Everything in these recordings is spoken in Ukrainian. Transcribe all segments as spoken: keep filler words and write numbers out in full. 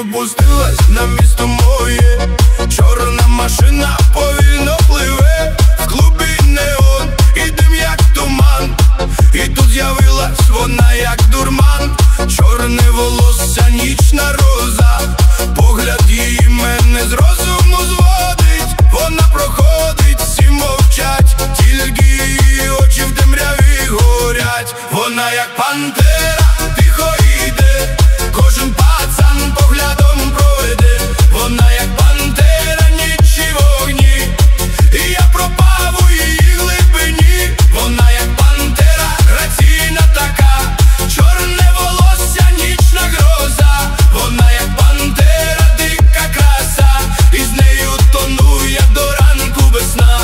опустилась на місто моє. Чорна машина повільно пливе, в клубі неон і дим як туман. І тут з'явилась вона як дурман. Чорне волосся, нічна роза, погляд її мене з розуму зводить. Вона проходить, всі мовчать, тільки її очі в темряві горять. Вона як пантера, тихо йде, кожен пацан поглядом проведе. Вона як пантера, ніч і вогні, і я пропав у її глибині. Вона як пантера, граційна така, чорне волосся, нічна гроза. Вона як пантера, дика краса, і з нею тону я до ранку без сна.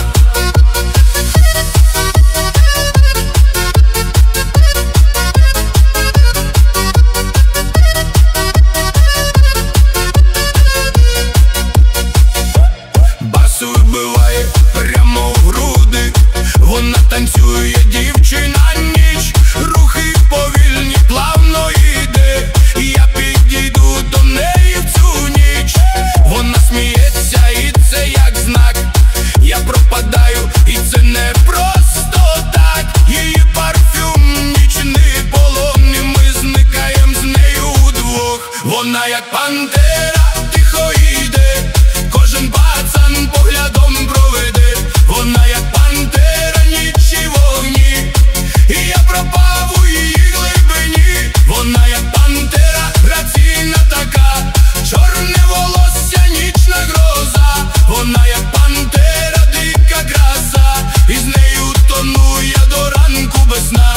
Бас вибиває прямо в груди, вона танцює, дівчина, ніч. Рухи повільні, плавно йде, я підійду до неї в цю ніч. Вона сміється, і це як знак, я пропадаю, і це не просто так. Її парфюм, нічний полон, і ми зникаєм з нею удвох. Вона як пантера, тихо йде, кожен пацан поглядом проведе. Вона як пантера, ніч і вогні, і я пропав у її глибині. Вона як пантера, граційна така, чорне волосся, нічна гроза. Вона як пантера, дика краса, і з нею тону я до ранку без сна.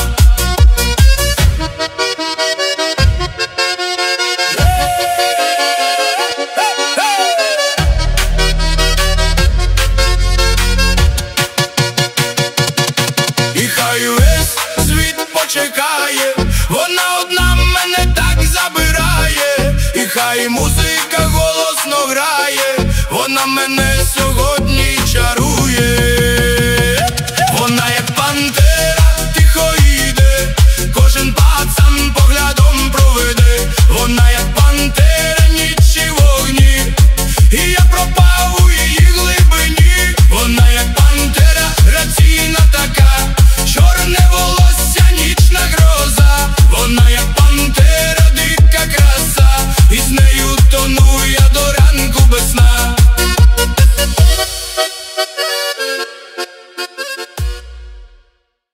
І хай весь світ почекає, вона одна мене так забирає. І хай музика голосно грає, вона мене сьогодні